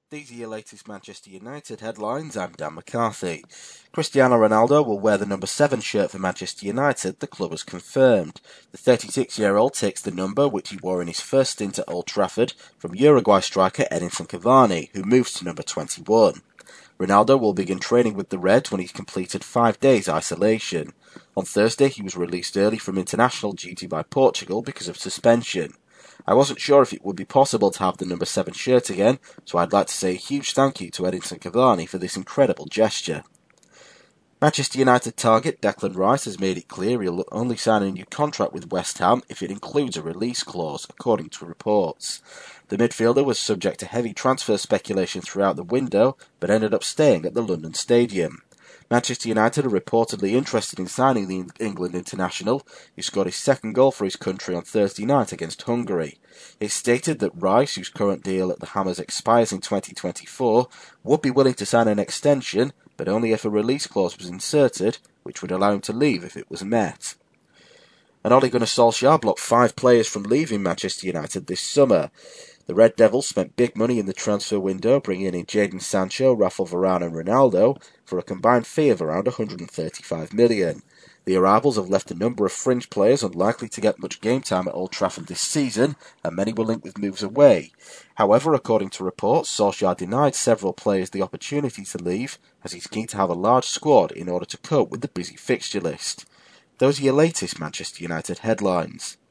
These are your latest Manchester United headlines. I'm Dan McCarthy. Cristiano Ronaldo will wear the number 7 shirt for Manchester United, the club has confirmed. The 36-year-old takes the number which he wore in his first stint at Old Trafford from Uruguay striker Edinson Cavani, who moves to number 21. Ronaldo will begin training with the Reds when he's completed 5 days isolation. On Thursday, he was released early from international duty by Portugal because of suspension. I wasn't sure if it would be possible to have the number 7 shirt again, so I'd like to say a huge thank you to Edinson Cavani for this incredible gesture. Manchester United target Declan Rice has made it clear he'll only sign a new contract with West Ham if it includes a release clause, according to reports. The midfielder was subject to heavy transfer speculation throughout the window, but ended up staying at the London Stadium. Manchester United are reportedly interested in signing the England international, who scored his second goal for his country on Thursday night against Hungary. It's stated that Rice, whose current deal at the Hammers expires in 2024, would be willing to sign an extension, but only if a release clause was inserted, which would allow him to leave if it was met. And Ole Gunnar Solskjaer blocked 5 players from leaving Manchester United this summer. The Red Devils spent big money in the transfer window, bringing in Jadon Sancho, Rafael Varane and Ronaldo for a combined fee of around £135 million. The arrivals have left a number of fringe players unlikely to get much game time at Old Trafford this season, and many were linked with moves away. However, according to reports, Solskjaer denied several players the opportunity to leave, as he's keen to have a large squad in order to cope with the busy fixture list. Those are your latest Manchester United headlines.